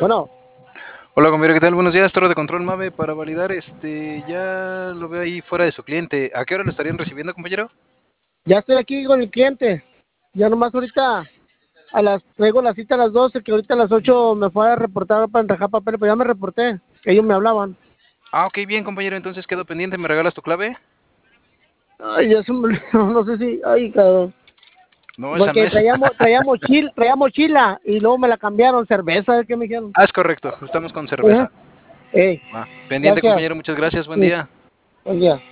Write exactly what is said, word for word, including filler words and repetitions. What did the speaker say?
Bueno, Hola, compañero, ¿qué tal? Buenos días, Torre de Control Mave, para validar, este, ya lo veo ahí fuera de su cliente. ¿A qué hora lo estarían recibiendo, compañero? ya estoy aquí con el cliente. Ya nomás ahorita a las traigo la cita a las doce, que ahorita a las ocho me fue a reportar para entregar papeles, pero ya me reporté. Ellos me hablaban. Ah, ok, bien, compañero, entonces quedo pendiente, ¿me regalas tu clave? Ay, ya se me olvidó, no sé si, ay, cabrón. No, esa no Porque es. traía, mo- traía, mochil, traía mochila y luego me la cambiaron, cerveza, ¿qué me dijeron? Ah, es correcto, estamos con Ajá. cerveza. Ey, Va, pendiente, gracias. compañero, muchas gracias, buen Sí, día. buen día.